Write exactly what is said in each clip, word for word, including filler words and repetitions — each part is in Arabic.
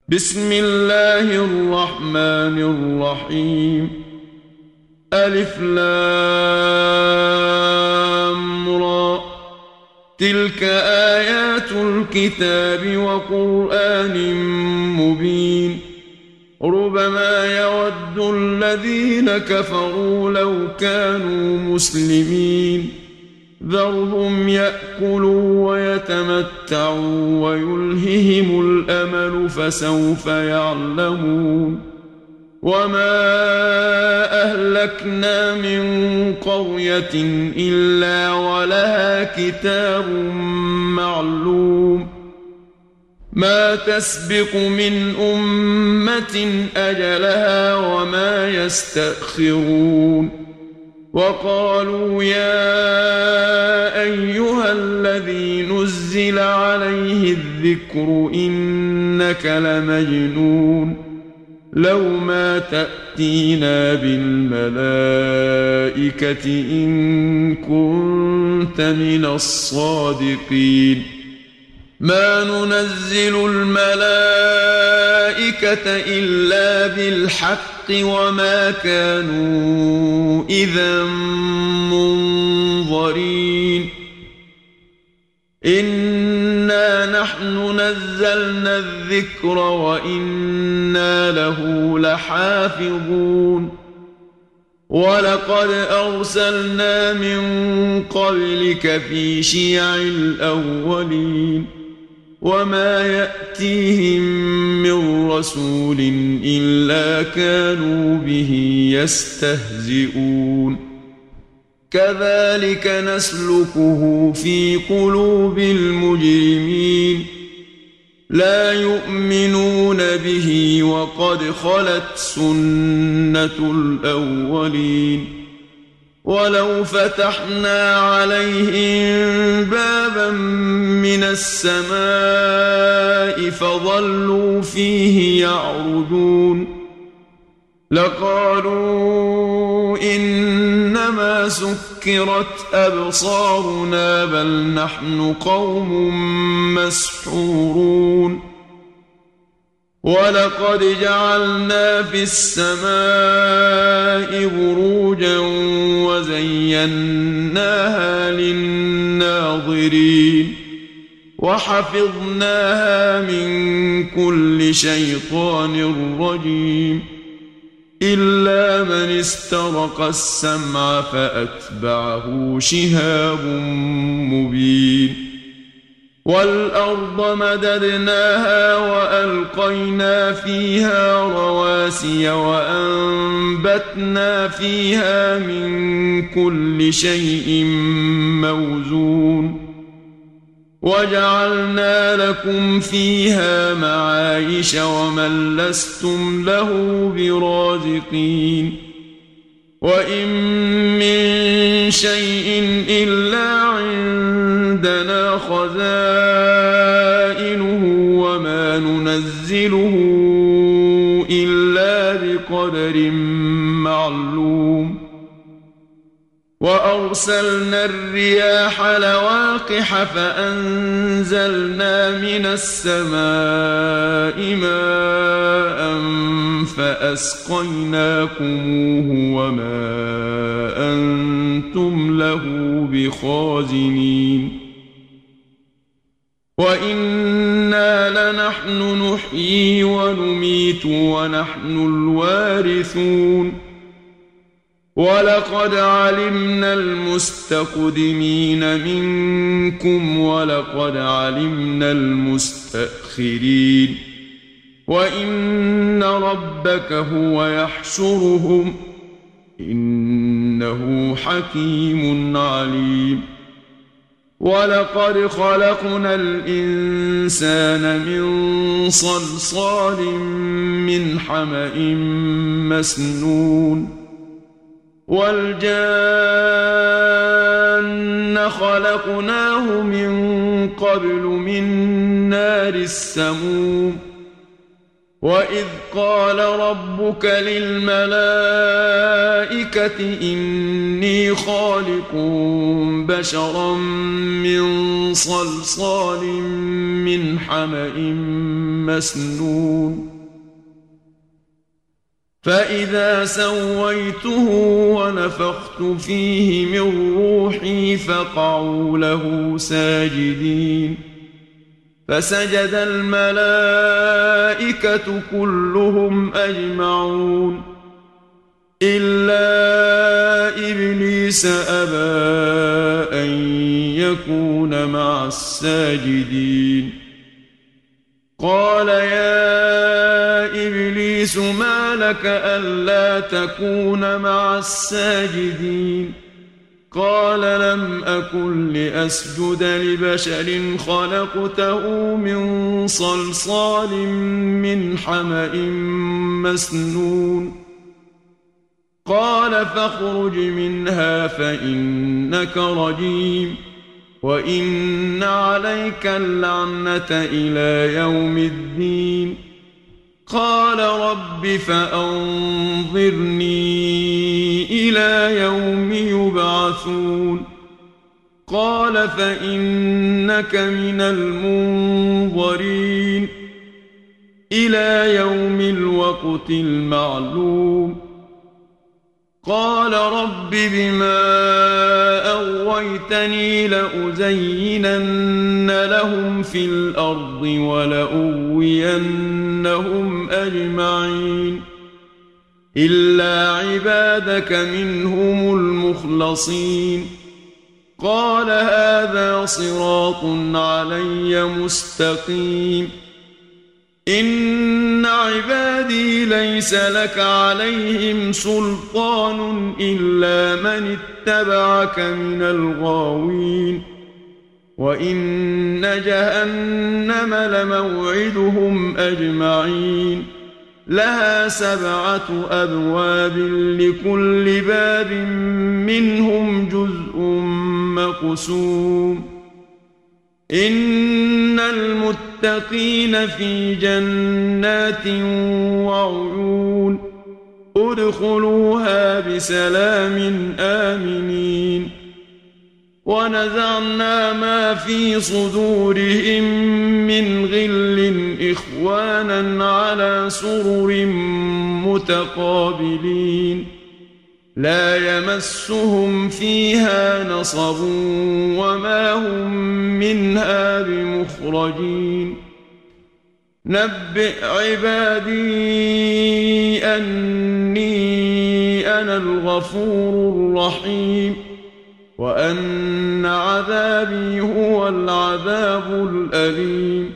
بسم الله الرحمن الرحيم. ألف لام را، تلك آيات الكتاب وقرآن مبين. ربما يود الذين كفروا لو كانوا مسلمين. ذرهم يأكلوا ويتمتعوا ويلههم الأمل فسوف يعلمون. وما أهلكنا من قرية إلا ولها كتاب معلوم. ما تسبق من أمة أجلها وما يستأخرون. وقالوا يا أيها الذي نزل عليه الذكر إنك لمجنون. لو ما تأتينا بالملائكة إن كنت من الصادقين. ما ننزل الملائكة إلا بالحق وما كانوا إذا منظرين. إنا نحن نزلنا الذكر وإنا له لحافظون. ولقد أرسلنا من قبلك في شيع الأولين. وما يأتيهم من رسول إلا كانوا به يستهزئون. كذلك نسلكه في قلوب المجرمين. لا يؤمنون به وقد خلت سنة الأولين. ولو فتحنا عليهم بابا من السماء فظلوا فيه يعرجون لقالوا إنما سكرت أبصارنا بل نحن قوم مسحورون. ولقد جعلنا في السماء بروجا وزيناها للناظرين. وحفظناها من كل شيطان رجيم إلا من استرق السمع فأتبعه شهاب مبين. والأرض مددناها وألقينا فيها رواسي وأنبتنا فيها من كل شيء موزون. وجعلنا لكم فيها معايش ومن لستم له برازقين. وإن من شيء إلا عندنا خزائنه وما ننزله إلا بقدر معلوم. وأرسلنا الرياح لواقح فأنزلنا من السماء ماء فأسقيناكموه وما أنتم له بخازنين. وإنا لنحن نحيي ونميت ونحن الوارثون. ولقد علمنا المستقدمين منكم ولقد علمنا المستأخرين. وإن ربك هو يحشرهم إنه حكيم عليم. ولقد خلقنا الإنسان من صلصال من حمأ مسنون. والجان خلقناه من قبل من نار السموم. وإذ قال ربك للملائكة إني خالق بشرا من صلصال من حمأ مسنون فإذا سويته ونفخت فيه من روحي فقعوا له ساجدين فسجد الملائكة كلهم أجمعون إلا إبليس أبى أن يكون مع الساجدين قال يا إبليس ما لك ألا تكون مع الساجدين قال لم أكن لأسجد لبشر خلقته من صلصال من حمأ مسنون قال فاخرج منها فإنك رجيم وإن عليك اللعنة إلى يوم الدين قال رب فأنظرني إلى يوم يبعثون قال فإنك من المنظرين إلى يوم الوقت المعلوم قال رب بما أغويتني لأزينن لهم في الأرض ولأغوينهم أجمعين إلا عبادك منهم المخلصين قال هذا صراط علي مستقيم إن عبادي ليس لك عليهم سلطان إلا من اتبعك من الغاوين وإن جهنم لموعدهم أجمعين لها سبعة أبواب لكل باب منهم جزء مقسوم إن المتقين في جنات وعيون ادخلوها بسلام آمنين ونزعنا ما في صدورهم من غل إخوانا على سرر متقابلين لا يمسهم فيها نصب وما هم منها بمخرجين نبئ عبادي أني أنا الغفور الرحيم وأن عذابي هو العذاب الأليم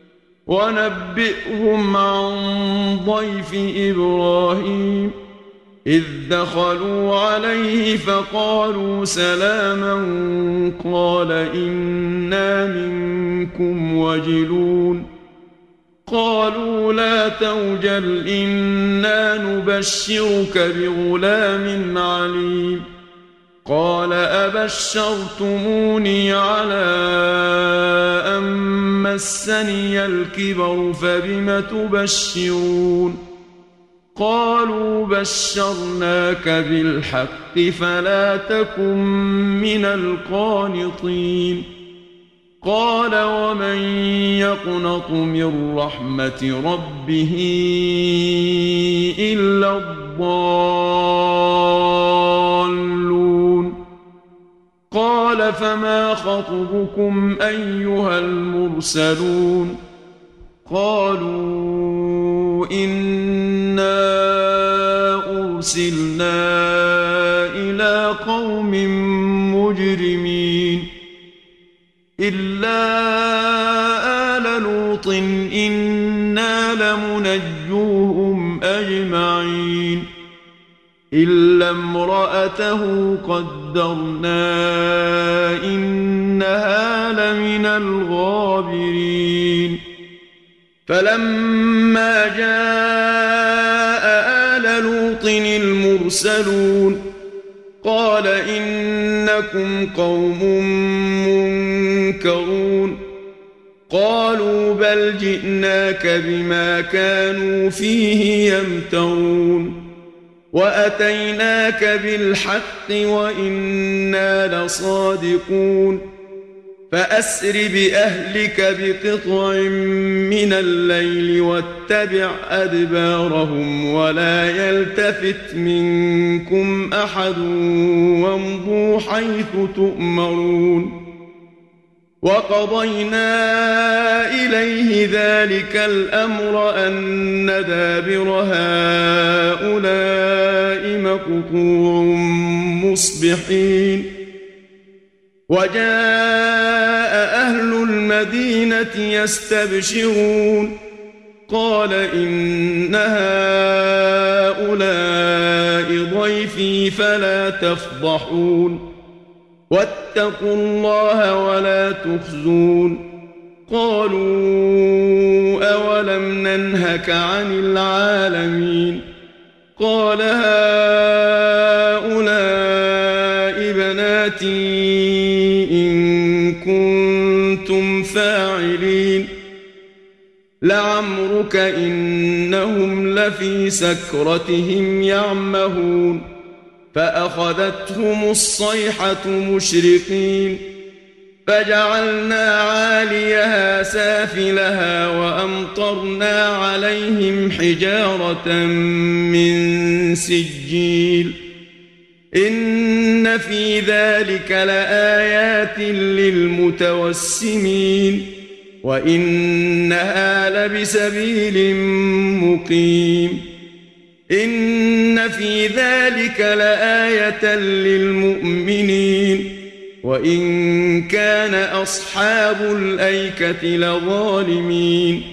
ونبئهم عن ضيف إبراهيم إذ دخلوا عليه فقالوا سلاما قال إنا منكم وجلون قالوا لا توجل إنا نبشرك بغلام عليم قال أبشرتموني على أن مسني الكبر فبم تبشرون قالوا بشرناك بالحق فلا تكن من القانطين قال ومن يقنط من رحمة ربه إلا الضالون قال فما خطبكم أيها المرسلون قالوا إنا أرسلنا إلى قوم مجرمين إلا آل لوط إنا لمنجوهم أجمعين إلا امرأته قدرنا إنها لمن الغابرين فلما جاء آل لوط المرسلون قال إنكم قوم منكرون قالوا بل جئناك بما كانوا فيه يمترون وأتيناك بالحق وإنا لصادقون فأسر بأهلك بقطع من الليل واتبع أدبارهم ولا يلتفت منكم أحد وامضوا حيث تؤمرون وقضينا إليه ذلك الأمر أن دابر هؤلاء مقطوع مصبحين وجاء أهل المدينة يستبشرون قال إن هؤلاء ضيفي فلا تفضحون واتقوا الله ولا تخزون قالوا أولم ننهك عن العالمين قال هؤلاء بناتي إن كنتم فاعلين لعمرك إنهم لفي سكرتهم يعمهون فأخذتهم الصيحة مشرقين فجعلنا عاليها سافلها وأمطرنا عليهم حجارة من سجيل إن في ذلك لآيات للمتوسمين وإنها لبسبيل مقيم إن في ذلك لآية للمؤمنين وإن كان أصحاب الأيكة لظالمين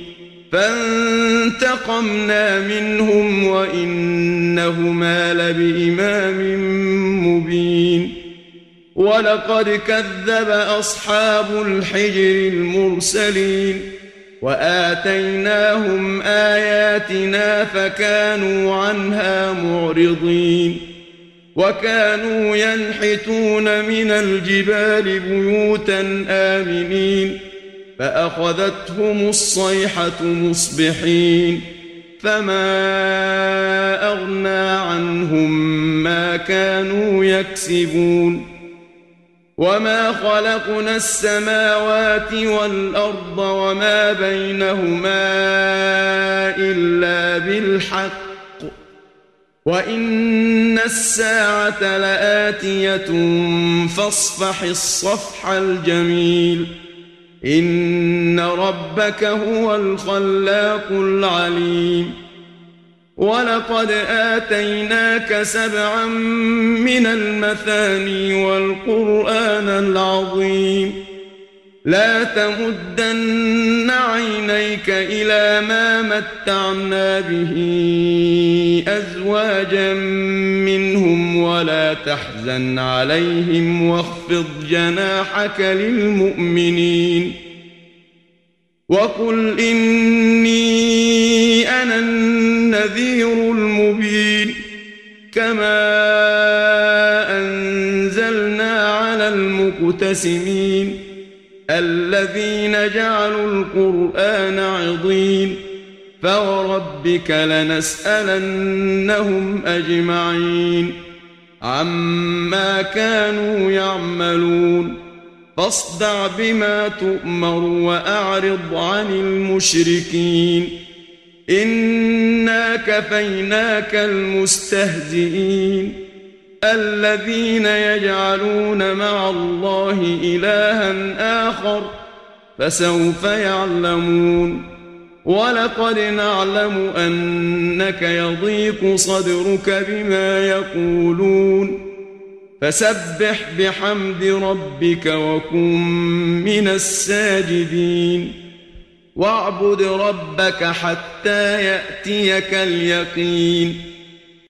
فانتقمنا منهم وإنهما لبإمام مبين ولقد كذب أصحاب الحجر المرسلين وآتيناهم آياتنا فكانوا عنها معرضين وكانوا ينحتون من الجبال بيوتا آمنين فأخذتهم الصيحة مصبحين فما أغنى عنهم ما كانوا يكسبون وما خلقنا السماوات والأرض وما بينهما إلا بالحق وإن الساعة لآتية فاصفح الصفح الجميل إن ربك هو الخلاق العليم ولقد آتيناك سبعا من المثاني والقرآن العظيم لا تمدن عينيك إلى ما متعنا به أزواجا منهم ولا تحزن عليهم واخفض جناحك للمؤمنين وقل إني أنا النذير المبين كما أنزلنا على المقتسمين الذين جعلوا القرآن عضين فوربك لنسألنهم أجمعين عما كانوا يعملون فاصدع بما تؤمر وأعرض عن المشركين إنا كفيناك المستهزئين الذين يجعلون مع الله إلها آخر فسوف يعلمون ولقد نعلم أنك يضيق صدرك بما يقولون فسبح بحمد ربك وكن من الساجدين واعبد ربك حتى يأتيك اليقين